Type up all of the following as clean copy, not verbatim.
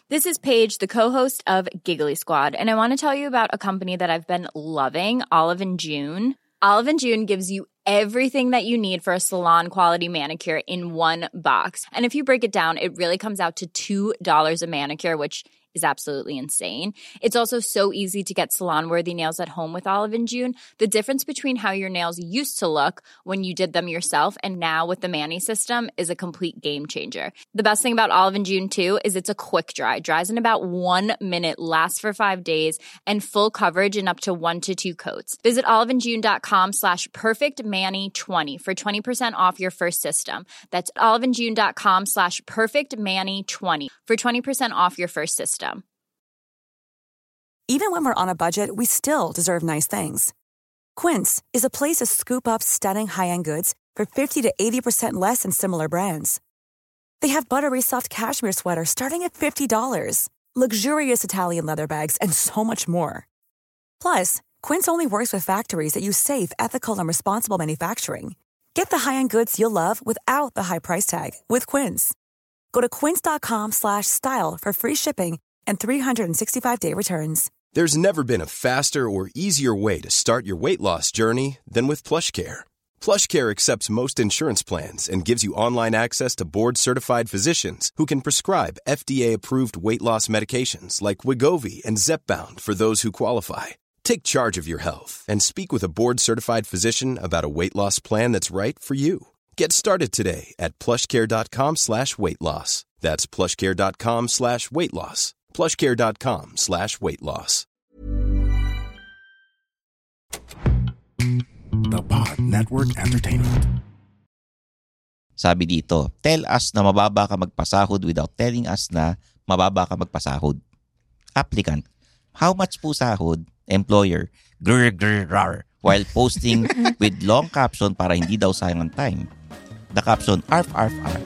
This is Paige, the co-host of Giggly Squad, and I want to tell you about a company that I've been loving, Olive & June. Olive & June gives you everything that you need for a salon-quality manicure in one box. And if you break it down, it really comes out to $2 a manicure, which is absolutely insane. It's also so easy to get salon-worthy nails at home with Olive & June. The difference between how your nails used to look when you did them yourself and now with the Mani system is a complete game changer. The best thing about Olive & June, too, is it's a quick dry. Dries in about 1 minute, lasts for 5 days, and full coverage in up to 1 to 2 coats. Visit oliveandjune.com/perfectmani20 for 20% off your first system. That's oliveandjune.com/perfectmani20 for 20% off your first system. Even when we're on a budget, we still deserve nice things. Quince is a place to scoop up stunning high-end goods for 50 to 80% less than similar brands. They have buttery soft cashmere sweaters starting at $50, luxurious Italian leather bags, and so much more. Plus, Quince only works with factories that use safe, ethical, and responsible manufacturing. Get the high-end goods you'll love without the high price tag with Quince. Go to quince.com/style for free shipping and 365-day returns. There's never been a faster or easier way to start your weight loss journey than with PlushCare. PlushCare accepts most insurance plans and gives you online access to board-certified physicians who can prescribe FDA-approved weight loss medications like Wegovy and Zepbound for those who qualify. Take charge of your health and speak with a board-certified physician about a weight loss plan that's right for you. Get started today at plushcare.com/weightloss. That's plushcare.com/weightloss. plushcare.com/weightloss. The Pod Network Entertainment. Sabi dito, tell us na mababa ka magpasahod without telling us na mababa ka magpasahod. Applicant, how much po sahod? Employer, grr grr rar, while posting with long caption para hindi daw sayang ang time. The caption, arf arf arf.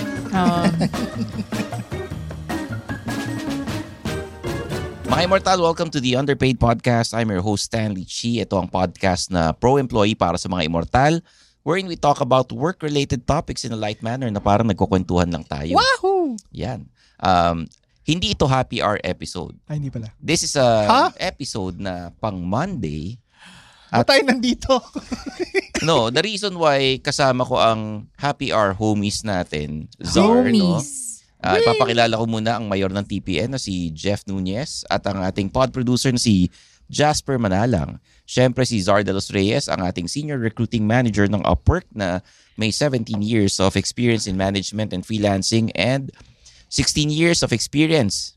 Mga Immortal, welcome to the Underpaid Podcast. I'm your host, Stanley Chi. Ito ang podcast na pro-employee para sa mga Immortal, wherein we talk about work-related topics in a light manner na parang nagkukwentuhan lang tayo. Wahoo! Yan. Hindi ito happy hour episode. Ay, hindi pala. This is a episode na pang Monday. At tayo nandito. No, the reason why kasama ko ang happy hour homies natin, Czar, no? Ipapakilala ko muna ang mayor ng TPN na si Jeff Nunez at ang ating pod producer na si Jasper Manalang. Siyempre si Czar de los Reyes, ang ating senior recruiting manager ng Upwork na may 17 years of experience in management and freelancing and 16 years of experience.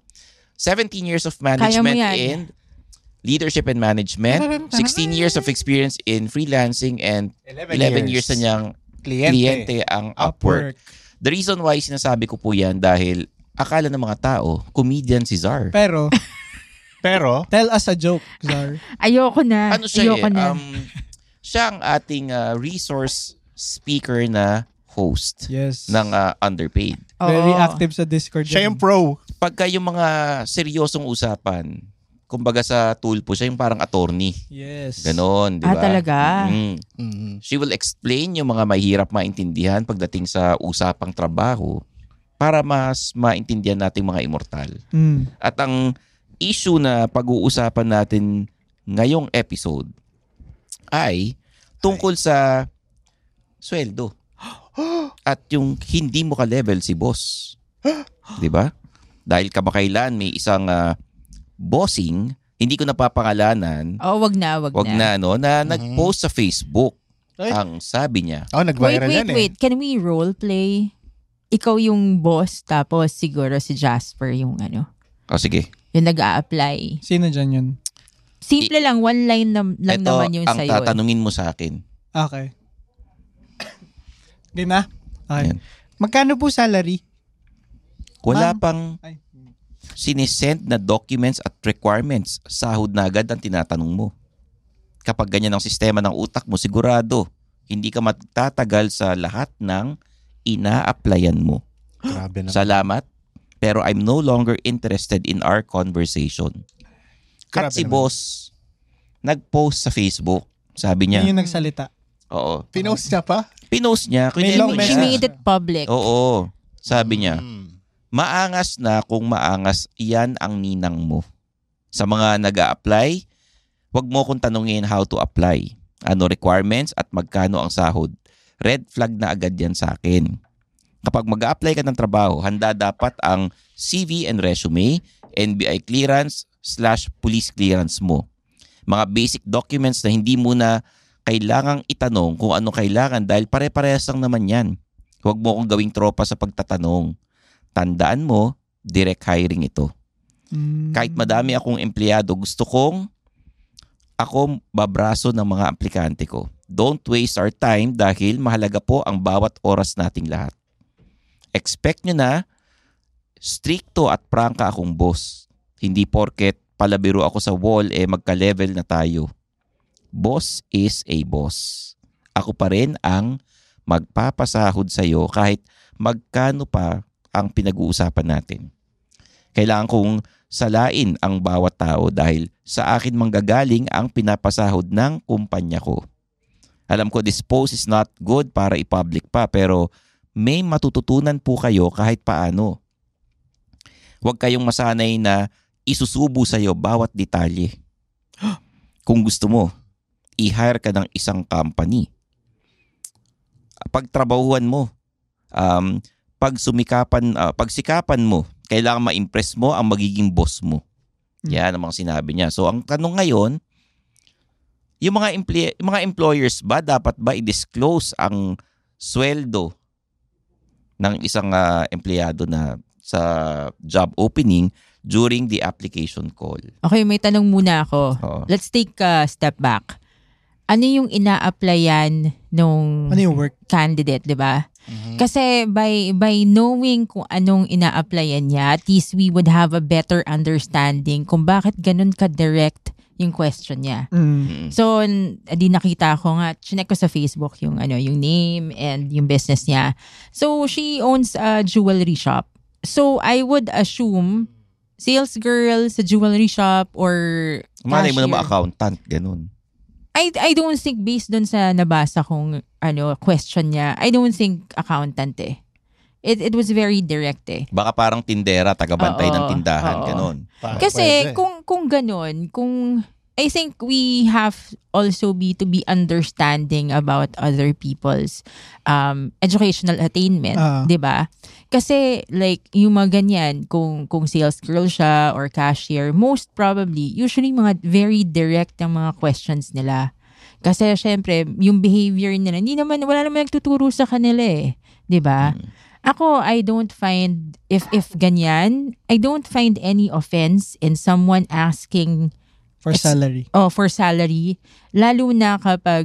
17 years of management in leadership and management, 16 years of experience in freelancing, and 11 years na niyang kliyente ang Upwork. The reason why sinasabi ko po yan dahil akala ng mga tao, comedian si Czar. Pero, tell us a joke, Czar. Ayoko na. Ano siya Ayoko na. Siya ang ating resource speaker na host ng Underpaid. Very active sa Discord. Siya yung pro. Pagka yung mga seryosong usapan, kumbaga sa tulpo, siya yung parang attorney. Yes. Ganon, di ba? Talaga? She will explain yung mga mahirap maintindihan pagdating sa usapang trabaho para mas maintindihan natin mga Immortal. At ang issue na pag-uusapan natin ngayong episode ay tungkol sa sweldo. At yung hindi mo ka-level si boss. Di ba? Dahil kamakailan may isang bossing, hindi ko napapangalanan. Wag na. Wag na, no? Na nag-post sa Facebook. Ang sabi niya. Nag-viral yan Wait. Can we role play? Ikaw yung boss, tapos siguro si Jasper yung ano. Sige. Yung nag-a-apply. Sino dyan yun? Simple lang, one line lang naman yung sa'yo. Ito ang tatanungin mo sa akin. Okay. Game na? Okay. Yan. Magkano po salary? Wala pang sinisend na documents at requirements. Sahod na agad ang tinatanong mo. Kapag ganyan ang sistema ng utak mo, sigurado, hindi ka matatagal sa lahat ng ina-applyan mo. Grabe na. Salamat, pero I'm no longer interested in our conversation. At si boss, nag-post sa Facebook. Sabi niya. Yun yung nagsalita. Oo. Pinost niya pa? Pinost niya. May long She made it public. Oo. Sabi niya, maangas na kung maangas yan ang ninang mo. Sa mga nag-a-apply, huwag mo kong tanungin how to apply. Ano requirements at magkano ang sahod. Red flag na agad yan sa akin. Kapag mag-a-apply ka ng trabaho, handa dapat ang CV and resume, NBI clearance / police clearance mo. Mga basic documents na hindi mo na kailangang itanong kung ano kailangan dahil pare-parehas lang naman yan. Huwag mo kong gawing tropa sa pagtatanong. Tandaan mo, direct hiring ito. Kahit madami akong empleyado, gusto kong ako babraso ng mga aplikante ko. Don't waste our time dahil mahalaga po ang bawat oras nating lahat. Expect nyo na stricto at prangka akong boss. Hindi porket palabiro ako sa wall magka-level na tayo. Boss is a boss. Ako pa rin ang magpapasahod sa'yo kahit magkano pa ang pinag-uusapan natin. Kailangan kong salain ang bawat tao dahil sa akin manggagaling ang pinapasahod ng kumpanya ko. Alam ko this post is not good para i-public pa pero may matututunan po kayo kahit paano. Huwag kayong masanay na isusubo sa'yo bawat detalye. Kung gusto mo, i-hire ka ng isang company. Pagtrabahuan mo, pagsikapan mo, kailangan ma-impress mo ang magiging boss mo. Yan ang mga sinabi niya. So ang tanong ngayon, yung mga employers ba, dapat ba i-disclose ang sweldo ng isang empleyado na sa job opening during the application call? Okay, may tanong muna ako. Oo. Let's take a step back. Ano yung ina-applyan nung Ano yung work? candidate, di ba? Kasi by knowing kung anong ina-applyan niya, at least we would have a better understanding kung bakit ganun ka-direct yung question niya. So, di nakita ko nga, chinek ko sa Facebook yung name and yung business niya. So, she owns a jewelry shop. So, I would assume sales girl sa jewelry shop or Malay mo cashier. naman accountant, ganun. I don't think based dun sa nabasa kong question niya, I don't think accountant eh. It was very direct eh. Baka parang tindera, tagabantay ng tindahan, Oo. ganun. Kasi kung ganun, I think we have also to be understanding about other people's educational attainment, 'di ba? Kasi like yung mga ganyan, kung sales girl siya or cashier, most probably usually mga very direct ang mga questions nila. Kasi syempre, yung behavior nila, wala naman nagtuturo sa kanila eh, 'di ba? Ako, I don't find if ganyan, I don't find any offense in someone asking For salary. for salary, lalo na kapag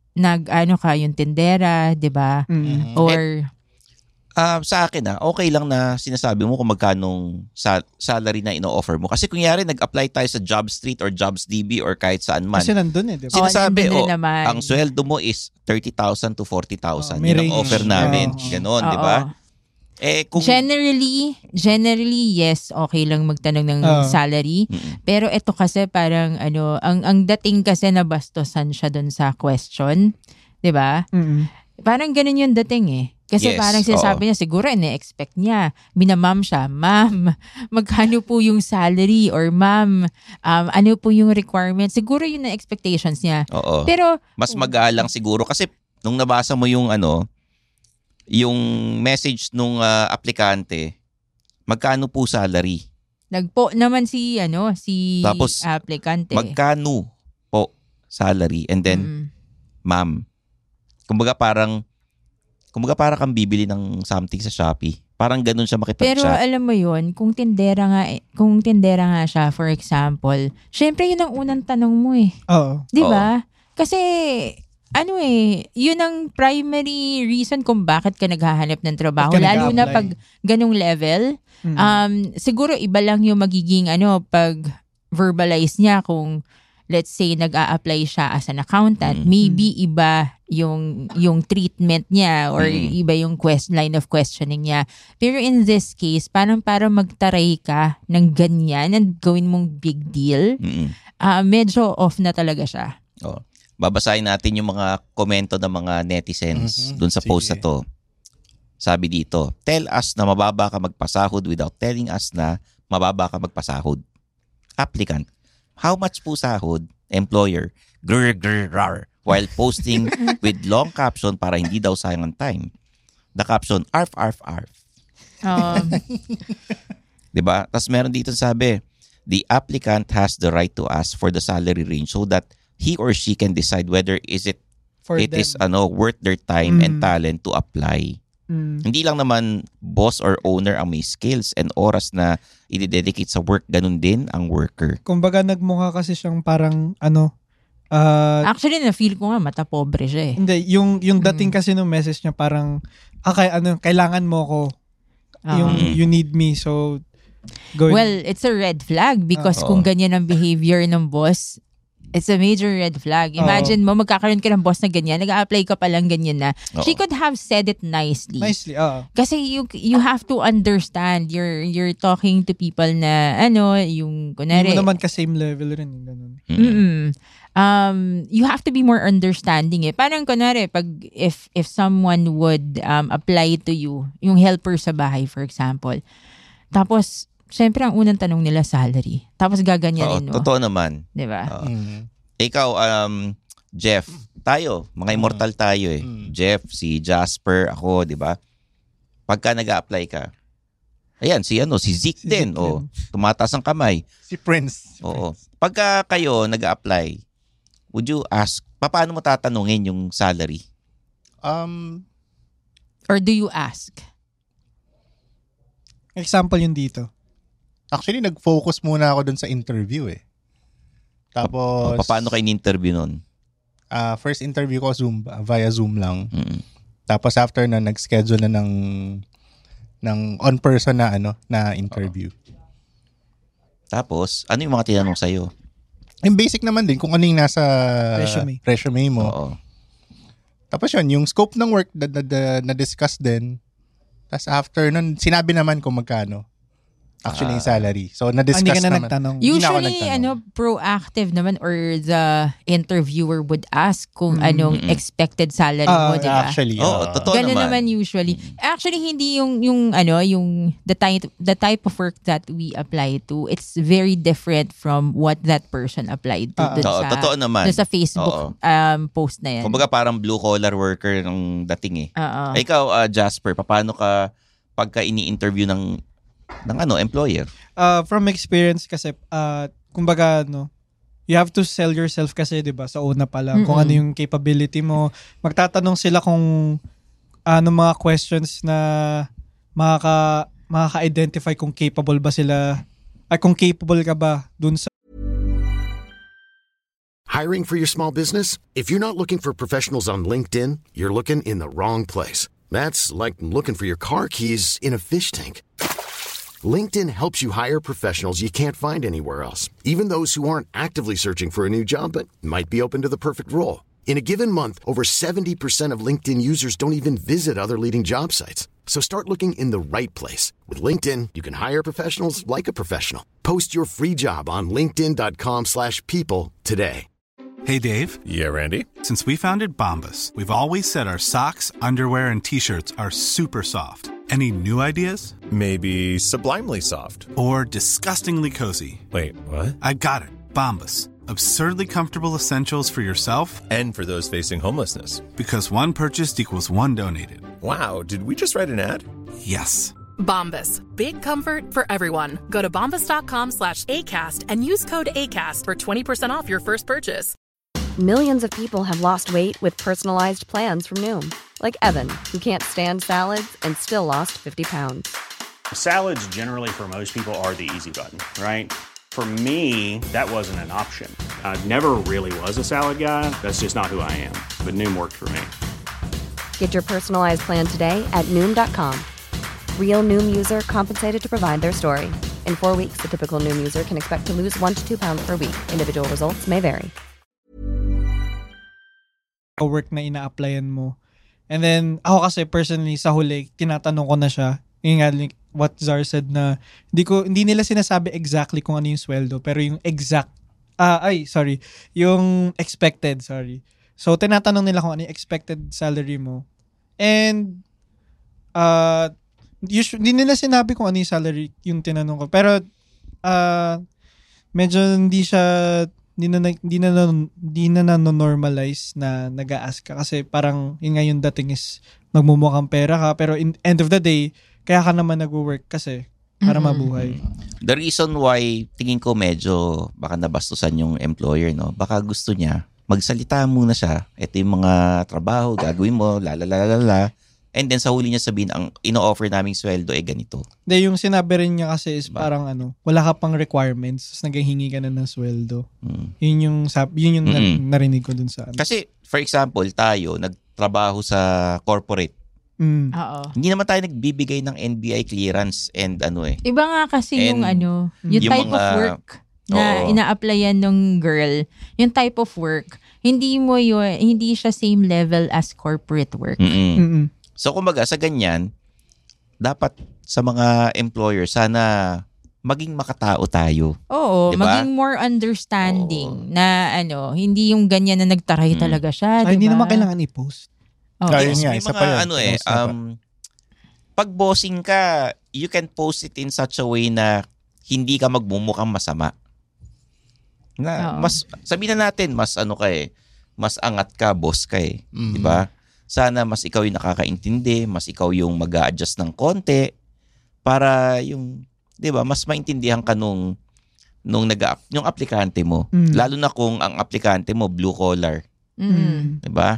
ka yung tindera, 'di ba? Or Sa akin okay lang na sinasabi mo kung magkanong salary na ino-offer mo. Kasi kunyari nag-apply tayo sa JobStreet or JobsDB or kahit saan man. Kasi nandun di ba? Sinasabi, nandun rin naman. ang sweldo mo is 30,000 to 40,000. may Yun ang range. offer namin. Ganon, di ba? Oo. Kung Generally, yes, okay lang magtanong ng salary. Pero ito kasi parang ang dating kasi nabastosan siya dun sa question, 'di ba? Parang ganun yung dating eh. Kasi Yes, parang sinasabi niya, siguro ina-expect niya, binamam siya, ma'am, magkano po yung salary? Or ma'am, ano po yung requirement? Siguro yun na expectations niya. Oo. Pero, mas magalang siguro kasi nung nabasa mo yung yung message nung aplikante, magkano po salary? nagpo naman si Tapos, applicant eh. Magkano po salary? And then, ma'am. Kumbaga parang kang bibili ng something sa Shopee. Parang ganun siya makipag-chat. Pero alam mo yun, kung tindera nga siya, for example, syempre yun ang unang tanong mo eh. Oo. Di ba? Kasi, yun ang primary reason kung bakit ka naghahanap ng trabaho. Bakit ka Lalo na nag-a-apply? pag ganung level. Siguro iba lang yung magiging pag verbalize niya kung let's say nag-a-apply siya as an accountant, maybe iba yung treatment niya or iba yung line of questioning niya. Pero in this case, parang para magtaray ka ng ganyan and gawin mong big deal, medyo off na talaga siya. Babasahin natin yung mga komento ng mga netizens dun sa post na to. Sabi dito, tell us na mababa ka magpasahod without telling us na mababa ka magpasahod. Applicant, how much po sahod? Employer, grr grr rar, while posting with long caption para hindi daw sayang ang time. The caption, arf arf arf. Diba? Tapos meron dito sabi, the applicant has the right to ask for the salary range so that he or she can decide whether is worth their time and talent to apply. Hindi lang naman boss or owner ang may skills and oras na i-dedicate sa work, ganun din ang worker. Kumbaga nagmukha kasi siyang parang actually na-feel ko nga mata pobre siya eh. Hindi, yung dating kasi ng message niya parang kailangan mo ko. You need me, so well, it's a red flag because kung ganyan ang behavior ng boss, it's a major red flag. Imagine mo, magkakaroon ka ng boss na ganyan, nag-a-apply ka pa lang ganyan na. She could have said it nicely. Kasi you have to understand, you're talking to people na, yung, kunwari. Hindi mo naman ka-same level rin. Ganun. You have to be more understanding eh. Parang kunwari, if someone would apply to you, yung helper sa bahay, for example, tapos, siyempre, ang unang tanong nila, salary. Tapos gaganyanin mo. Totoo naman. Diba? Ikaw, Jeff, tayo, mga immortal tayo eh. Jeff, si Jasper, ako, diba? Pagka nag-a-apply ka, ayan, si Zeke din. Tumataas ang kamay. Si Prince. Oo. Pagka kayo nag-a-apply, would you ask, paano mo tatanungin yung salary? Or do you ask? Example yung dito. Actually, nag-focus muna ako dun sa interview eh. Tapos... Paano kayo in-interview nun? First interview ko via Zoom lang. Tapos after na, nag-schedule na ng on-person na interview. Tapos, ano yung mga tinanong sa'yo? Yung basic naman din, kung ano yung nasa resume mo. Oo. Tapos yun, yung scope ng work na-discuss din. Tapos after nun, sinabi naman kung magkano. Actually, yung salary. So, na-discuss naman. Nagtanong. Usually, proactive naman or the interviewer would ask kung anong expected salary mo, di ba? Actually, totoo ganun naman usually. Actually, hindi yung the type of work that we apply to, it's very different from what that person applied to. Totoo naman. Sa Facebook post na yan. Kumbaga parang blue-collar worker ng dating eh. Ikaw, Jasper, paano ka pagka ini-interview ng employer? From experience kasi, kumbaga, you have to sell yourself kasi, di ba, sa una pa lang, kung ano yung capability mo. Magtatanong sila kung mga questions na makaka-identify kung capable ba sila, ay kung capable ka ba dun sa... Hiring for your small business? If you're not looking for professionals on LinkedIn, you're looking in the wrong place. That's like looking for your car keys in a fish tank. LinkedIn helps you hire professionals you can't find anywhere else, even those who aren't actively searching for a new job but might be open to the perfect role. In a given month, over 70% of LinkedIn users don't even visit other leading job sites. So start looking in the right place. With LinkedIn, you can hire professionals like a professional. Post your free job on linkedin.com/people today. Hey, Dave. Yeah, Randy. Since we founded Bombas, we've always said our socks, underwear, and T-shirts are super soft. Any new ideas? Maybe sublimely soft. Or disgustingly cozy. Wait, what? I got it. Bombas. Absurdly comfortable essentials for yourself and for those facing homelessness. Because one purchased equals one donated. Wow, did we just write an ad? Yes. Bombas. Big comfort for everyone. Go to bombas.com/ACAST and use code ACAST for 20% off your first purchase. Millions of people have lost weight with personalized plans from Noom. Like Evan, who can't stand salads and still lost 50 pounds. Salads generally for most people are the easy button, right? For me, that wasn't an option. I never really was a salad guy. That's just not who I am. But Noom worked for me. Get your personalized plan today at Noom.com. Real Noom user compensated to provide their story. In 4 weeks, the typical Noom user can expect to lose 1 to 2 pounds per week. Individual results may vary. Work na ina-applyan mo. And then, ako kasi personally, sa huli, tinatanong ko na siya. Yung nga, what Zar said na, hindi nila sinasabi exactly kung ano yung sweldo, pero yung yung expected, So, tinatanong nila kung ano yung expected salary mo. And, Hindi nila sinabi kung ano yung salary yung tinanong ko. Pero medyo hindi na normalize na nag-a-ask ka. Kasi parang yun nga yung dating is magmumukhang pera ka. Pero in end of the day, kaya ka naman nag-work kasi para mabuhay. The reason why tingin ko medyo baka nabastusan yung employer, no? Baka gusto niya magsalita muna siya. Ito yung mga trabaho, gagawin mo, lalalala. And then sa huli niya sabihin, ang ino-offer naming sweldo ganito. Yung sinabi rin niya kasi is parang wala ka pang requirements, tapos naghihingi ka na ng sweldo. Yun yung narinig ko dun sa Kasi, for example, tayo, nagtrabaho sa corporate. Hindi naman tayo nagbibigay ng NBI clearance and Iba nga kasi yung type of work na ina-applyan ng girl, yung type of work, hindi siya same level as corporate work. So kumbaga sa ganyan, dapat sa mga employer sana maging makatao tayo. Oo, diba? Maging more understanding na hindi yung ganyan na nagtaray talaga siya, diba? Hindi naman kailangan i-post. Yes, may mga pag bossing ka, you can post it in such a way na hindi ka magmumukhang masama. Mas sabihin na natin mas mas angat ka, boss ka di ba? Sana mas ikaw yung nakakaintindi, mas ikaw yung mag-a-adjust ng konti para yung 'di ba, mas maintindihan ka nung yung aplikante mo. Lalo na kung ang aplikante mo blue collar. 'Di ba?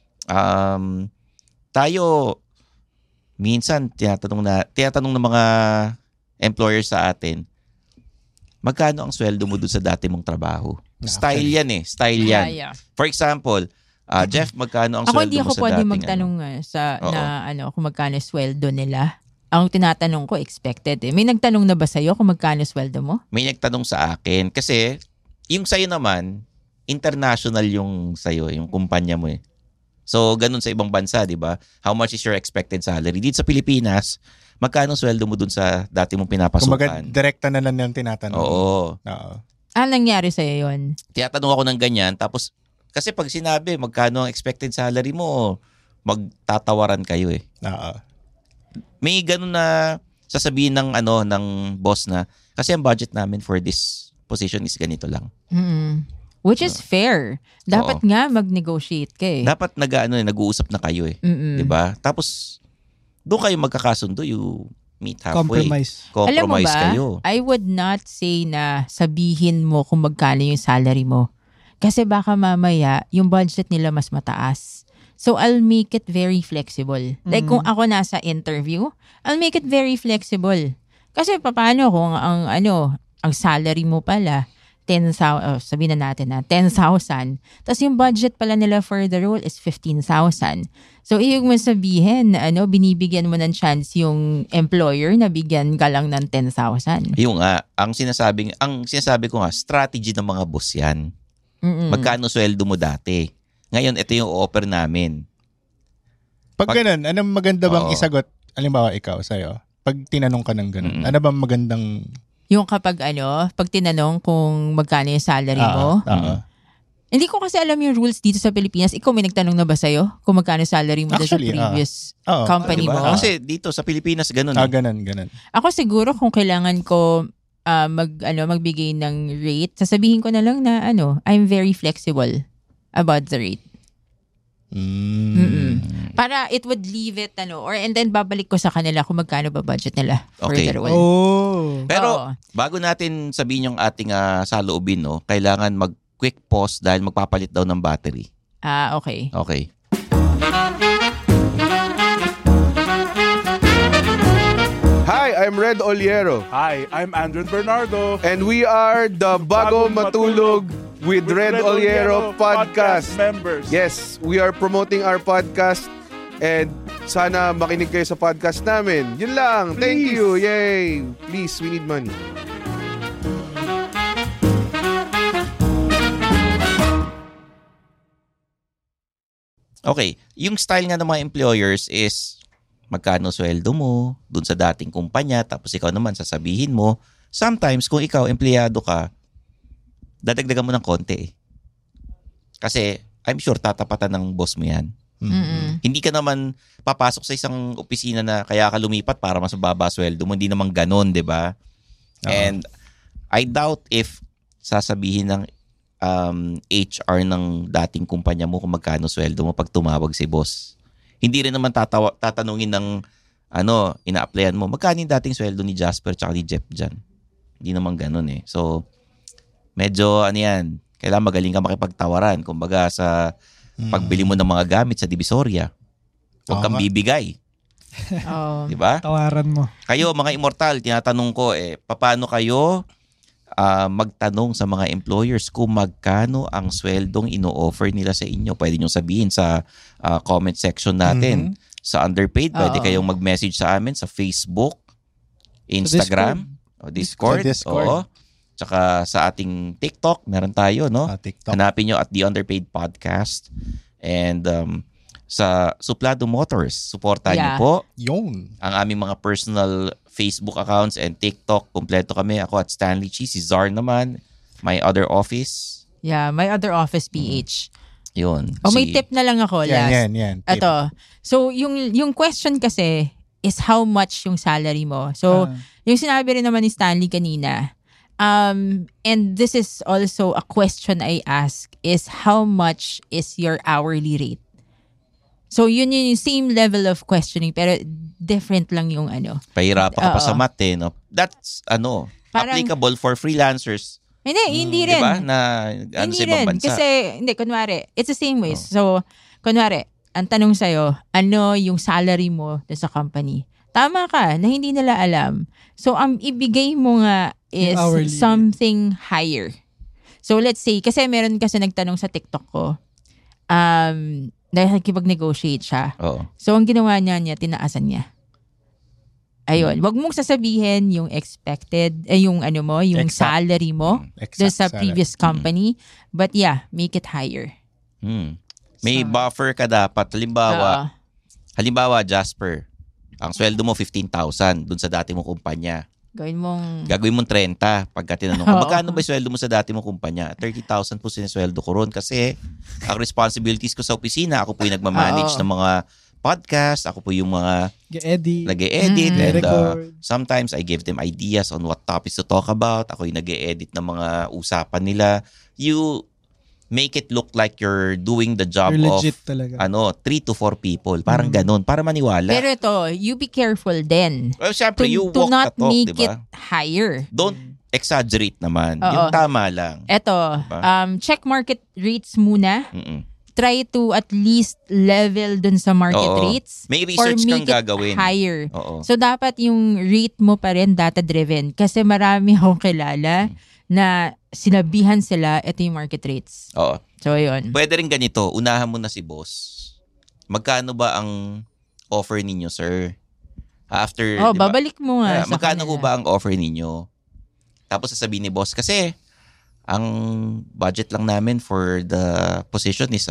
Tayo minsan tinatanong ng mga employers sa atin, magkano ang sweldo mo dun sa dati mong trabaho? Style yan Style yan. Yeah. For example, Jeff, magkano ang sweldo mo sa dating? Ako hindi ako pwede magtanong kung magkano sweldo nila. Ang tinatanong ko, expected. May nagtanong na ba sa'yo kung magkano sweldo mo? May nagtanong sa akin. Kasi, yung sa'yo naman, international yung sa'yo, yung kumpanya mo So, ganun sa ibang bansa, di ba? How much is your expected salary? Dito sa Pilipinas, magkano sweldo mo dun sa dati mong pinapasukan? Kumbaga, direkta na lang yung tinatanong. Oo. Nangyari sa'yo yun? Tinatanong ako ng ganyan, tapos, kasi pag sinabi, magkano ang expected salary mo, magtatawaran kayo May ganun na sasabihin ng boss na, kasi ang budget namin for this position is ganito lang. Which is fair. Dapat nga mag-negotiate ka Dapat nag-uusap na kayo Diba? Tapos, doon kayo magkakasundo, you meet halfway. Compromise Alam mo ba, kayo. I would not say na sabihin mo kung magkano yung salary mo. Kasi baka mamaya, yung budget nila mas mataas. So, I'll make it very flexible. Like, kung ako nasa interview, I'll make it very flexible. Kasi paano kung ang salary mo pala, 10,000, sabihin na natin na 10,000. Tapos yung budget pala nila for the role is 15,000. So, ibig mo sabihin, binibigyan mo ng chance yung employer na bigyan ka lang ng 10,000. Yung ang sinasabi ko strategy ng mga boss yan. Magkano sweldo mo dati? Ngayon, ito yung offer namin. Pag ganun, anong maganda bang isagot? Halimbawa, ikaw, sa'yo. Pag tinanong ka ng ganun, ano bang magandang... Yung kapag pag tinanong kung magkano yung salary mo. Hindi ko kasi alam yung rules dito sa Pilipinas. Ikaw may nagtanong na ba sa'yo kung magkano salary mo sa previous company mo? Kasi dito sa Pilipinas ganun. Ganun. Ako siguro kung kailangan ko magbigay ng rate, sasabihin ko na lang na I'm very flexible about the rate. Para it would leave it and then babalik ko sa kanila kung magkano ba budget nila for the role. Pero bago natin sabihin yung ating saloobin, kailangan mag-quick pause dahil magpapalit daw ng battery. Okay. Hi, I'm Red Oliero. Hi, I'm Andrew Bernardo. And we are the Bago Matulog with Red Oliero podcast members. Yes, we are promoting our podcast and sana makinig kayo sa podcast namin. Yun lang. Please. Thank you. Yay. Please, we need money. Okay, yung style nga ng mga employers is magkano sweldo mo dun sa dating kumpanya, tapos ikaw naman sasabihin mo. Sometimes kung ikaw empleyado ka, dadagdagan mo ng konti. Kasi I'm sure tatapatan ng boss mo yan. Hindi ka naman papasok sa isang opisina na kaya ka lumipat para mas mababa sweldo mo. Hindi naman ganon, di ba? And I doubt if sasabihin ng HR ng dating kumpanya mo kung magkano sweldo mo pag tumawag si boss. Hindi rin naman tatanungin ng ina-applyan mo, magkano yung dating sweldo ni Jasper tsaka ni Jeff dyan? Hindi naman ganun eh. So, medyo kailangan magaling ka makipagtawaran. Kumbaga sa pagbili mo ng mga gamit sa Divisoria, huwag kang bibigay. Diba? Tawaran mo. Kayo, mga immortal, tinatanong ko paano kayo magtanong sa mga employers kung magkano ang sweldong ino-offer nila sa inyo? Pwede nyo sabihin sa comment section natin. Sa Underpaid, pwede kayong mag-message sa amin sa Facebook, Instagram, Discord. Oo. Tsaka sa ating TikTok, meron tayo, no? TikTok. Hanapin nyo at The Underpaid Podcast. And sa Suplado Motors, supportahan nyo po. Yun. Ang aming mga personal Facebook accounts and TikTok. Kompleto kami. Ako at Stanley Chi. Si Czar naman. My other office. Yeah, my other office, PH. Yun. May tip na lang ako last. Yan. Ito. So, yung question kasi is how much yung salary mo. So, yung sinabi rin naman ni Stanley kanina, and this is also a question I ask, is how much is your hourly rate? So, yun yung same level of questioning, pero different lang yung Pahirapan ka pa sa math no? That's, applicable for freelancers. Hindi rin. Diba? Na hindi sa ibang rin. bansa. Kasi, kunwari, it's the same way. So, kunwari, ang tanong sa'yo, ano yung salary mo sa company? Tama ka, na hindi nila alam. So, ang ibigay mo nga is something higher. So, let's say, kasi meron kasi nagtanong sa TikTok ko, dahil nakikipag-negotiate siya. So, ang ginawa niya, tinaasan niya. Ayun, wag mong sasabihin yung expected, yung salary mo sa previous company. But yeah, make it higher. May buffer ka dapat. Halimbawa, Jasper, ang sweldo mo 15,000 dun sa dati mong kumpanya. Gagawin mong 30 pagka tinanong ko, magkano ba yung sweldo mo sa dati mong kumpanya? 30,000 po sinesweldo ko ron kasi ang responsibilities ko sa opisina, ako po yung nagmamanage ng mga podcast, ako po yung mga nag-e-edit and sometimes I give them ideas on what topics to talk about. Ako yung nag-e-edit ng mga usapan nila. You make it look like you're doing the job of 3 to 4 people. Parang ganun, para maniwala. Pero ito, you be careful din. Well, syempre, you to walk not the talk, make diba? it higher. Don't exaggerate naman. Yung tama lang. Ito, check market rates muna. Try to at least level dun sa market rates. May research kang gagawin. Higher. So, dapat yung rate mo pa rin data-driven. Kasi marami akong kilala na sinabihan sila, ito yung market rates. So, yun. Pwede rin ganito. Unahan mo na si boss. Magkano ba ang offer ninyo, sir? After, babalik mo nga sa magkano kanila. ba ang offer ninyo? Tapos sasabihin ni boss, kasi ang budget lang namin for the position is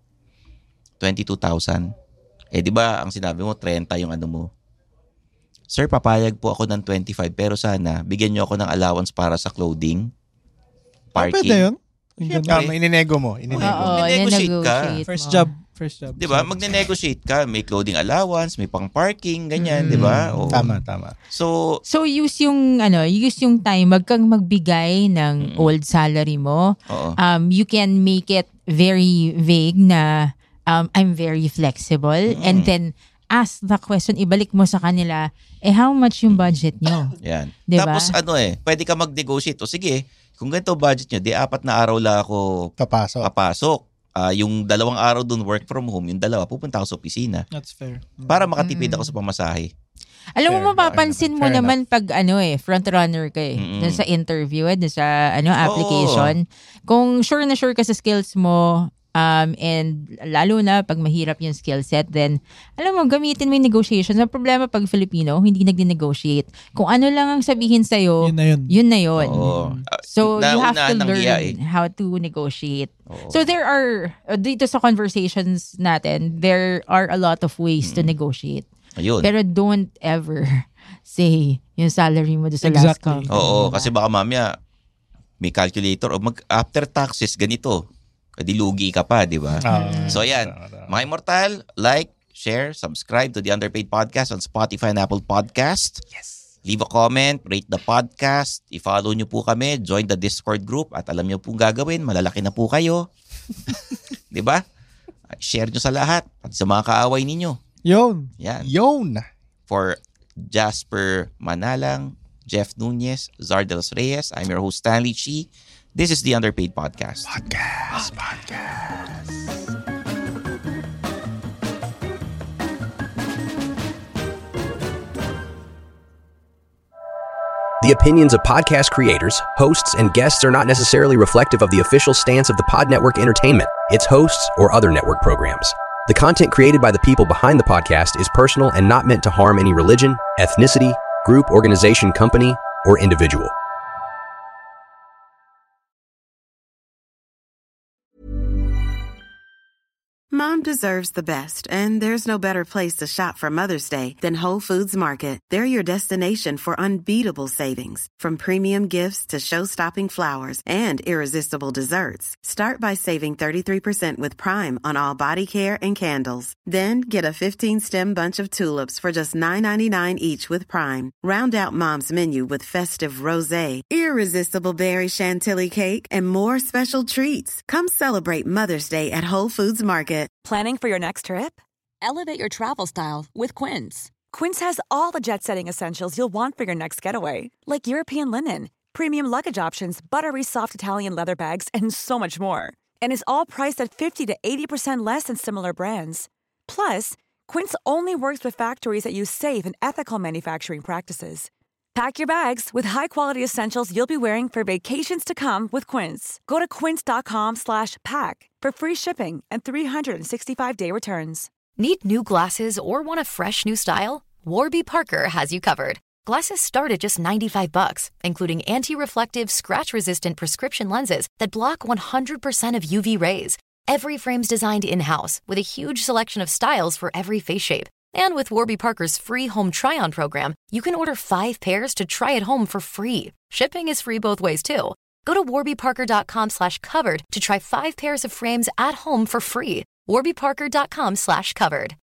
22,000. Di ba ang sinabi mo 30 yung mo. Sir, papayag po ako ng 25 pero sana bigyan niyo ako ng allowance para sa clothing, parking. Pwede yun? Ininego mo. Mag-negotiate ka. First job. Di ba? Mag-negotiate ka. May clothing allowance, may pang parking, ganyan, di ba? Tama. So use yung time, wag kang magbigay ng old salary mo. You can make it very vague na I'm very flexible and then ask the question, ibalik mo sa kanila, how much yung budget nyo? Yan. Diba? Tapos pwede ka mag-negotiate. O sige, kung ganito budget nyo, 4 na araw lang ako papasok. Yung 2 araw dun work from home, yung 2 pupunta ako sa opisina. That's fair. Para makatipid ako sa pamasahe. Alam mo, mapapansin mo naman pag front runner ka dun sa interview, dun sa application. Kung sure na sure ka sa skills mo, and lalo na pag mahirap yung skill set, then alam mo, gamitin mo yung negotiations. Ang problema pag Filipino, hindi nagdi-negotiate. Kung ano lang ang sabihin sa'yo, yun na yun. So you have to learn how to negotiate. So there are, dito sa conversations natin, there are a lot of ways to negotiate. Ayun. Pero don't ever say yung salary mo doon sa last company. Kasi baka mamaya may calculator o after taxes ganito. Di lugi ka pa, di ba? So ayan, mga Immortal, like, share, subscribe to the Underpaid Podcast on Spotify and Apple Podcast. Yes. Leave a comment, rate the podcast, i-follow nyo po kami, join the Discord group at alam nyo pong gagawin, malalaki na po kayo. Di ba? Share nyo sa lahat at sa mga kaaway ninyo. Yun. Yan. Yun. For Jasper Manalang, Jeff Nunez, Zardelos Reyes, I'm your host Stanley Chi. This is the Underpaid Podcast. Podcast. The opinions of podcast creators, hosts, and guests are not necessarily reflective of the official stance of the Pod Network Entertainment, its hosts, or other network programs. The content created by the people behind the podcast is personal and not meant to harm any religion, ethnicity, group, organization, company, or individual. Mom deserves the best, and there's no better place to shop for Mother's Day than Whole Foods Market. They're your destination for unbeatable savings, from premium gifts to show-stopping flowers and irresistible desserts. Start by saving 33% with Prime on all body care and candles. Then get a 15-stem bunch of tulips for just $9.99 each with Prime. Round out Mom's menu with festive rosé, irresistible berry chantilly cake, and more special treats. Come celebrate Mother's Day at Whole Foods Market. Planning for your next trip? Elevate your travel style with Quince. Quince has all the jet-setting essentials you'll want for your next getaway, like European linen, premium luggage options, buttery soft Italian leather bags, and so much more. And is all priced at 50 to 80% less than similar brands. Plus, Quince only works with factories that use safe and ethical manufacturing practices. Pack your bags with high-quality essentials you'll be wearing for vacations to come with Quince. Go to quince.com/pack for free shipping and 365-day returns. Need new glasses or want a fresh new style? Warby Parker has you covered. Glasses start at just $95, including anti-reflective, scratch-resistant prescription lenses that block 100% of UV rays. Every frame's designed in-house with a huge selection of styles for every face shape. And with Warby Parker's free home try-on program, you can order 5 pairs to try at home for free. Shipping is free both ways, too. Go to warbyparker.com/covered to try 5 pairs of frames at home for free. warbyparker.com/covered.